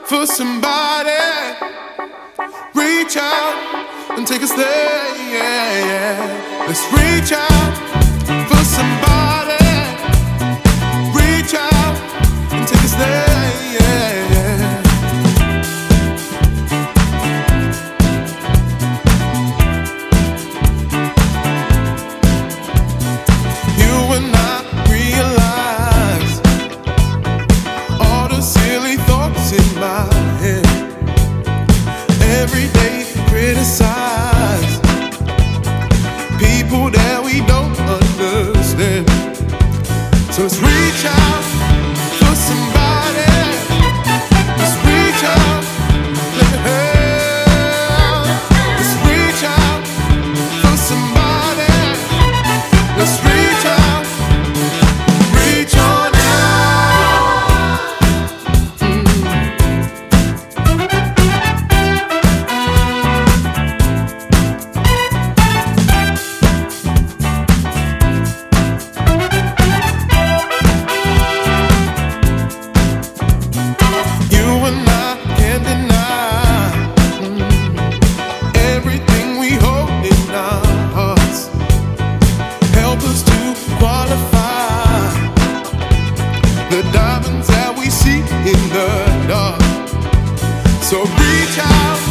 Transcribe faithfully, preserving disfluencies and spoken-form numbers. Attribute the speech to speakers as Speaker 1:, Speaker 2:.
Speaker 1: for somebody. Reach out and take a stand. Yeah, yeah. Let's reach out for somebody. Reach out and take a stand. Yeah, yeah. You and I realize all the silly thoughts in my head. Every day criticize people that we don't understand. So let's reach out for somebody. Let's reach out, let me help. Let's reach out for somebody. Let's reach out, reach on out. You and I can't deny mm, everything we hold in our hearts. Help us to qualify the diamonds that we see in the dark. So reach out.